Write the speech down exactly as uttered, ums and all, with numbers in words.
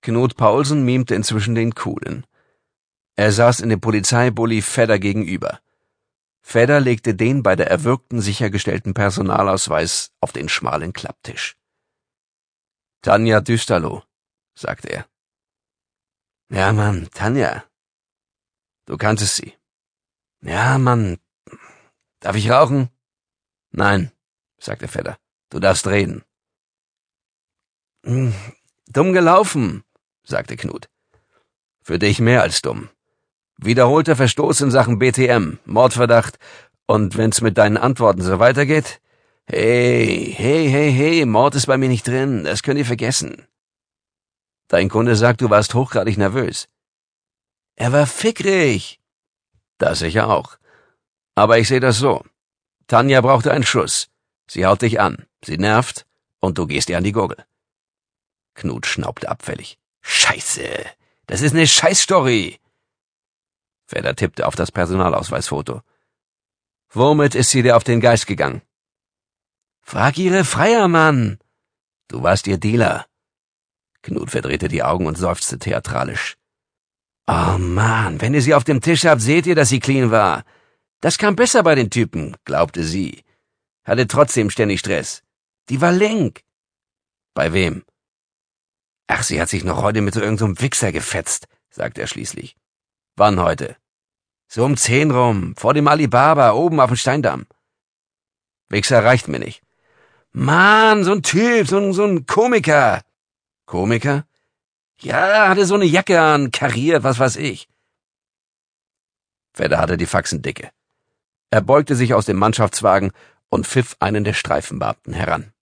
Knut Paulsen mimte inzwischen den Coolen. Er saß in dem Polizeibully Fedder gegenüber. Fedder legte den bei der Erwürgten sichergestellten Personalausweis auf den schmalen Klapptisch. »Tanja Düsterloh«, sagte er. »Ja, Mann, Tanja. Du kanntest sie.« »Ja, Mann. Darf ich rauchen?« »Nein«, sagte Fedder. »Du darfst reden.« »Hm, dumm gelaufen«, sagte Knut. »Für dich mehr als dumm. Wiederholter Verstoß in Sachen B T M, Mordverdacht, und wenn's mit deinen Antworten so weitergeht? Hey, hey, hey, hey, Mord ist bei mir nicht drin, das könnt ihr vergessen. Dein Kunde sagt, du warst hochgradig nervös. Er war fickrig. Das sicher auch. Aber ich sehe das so. Tanja brauchte einen Schuss. Sie haut dich an, sie nervt, und du gehst ihr an die Gurgel.« Knut schnaubte abfällig. »Scheiße, das ist eine Scheißstory!« Fedder tippte auf das Personalausweisfoto. »Womit ist sie dir auf den Geist gegangen?« »Frag ihre Freier, Mann! Du warst ihr Dealer.« Knut verdrehte die Augen und seufzte theatralisch. »Oh Mann, wenn ihr sie auf dem Tisch habt, seht ihr, dass sie clean war. Das kam besser bei den Typen«, glaubte sie. Hatte trotzdem ständig Stress. Die war link.« »Bei wem?« »Ach, sie hat sich noch heute mit so irgendeinem so Wichser gefetzt«, sagte er schließlich. »Wann heute?« »So um zehn rum, vor dem Alibaba, oben auf dem Steindamm.« »Wichser reicht mir nicht.« »Mann, so ein Typ, so ein, so ein Komiker.« »Komiker?« »Ja, hatte so eine Jacke an, kariert, was weiß ich.« Fedder hatte die Faxen dicke. Er beugte sich aus dem Mannschaftswagen und pfiff einen der Streifenbeamten heran.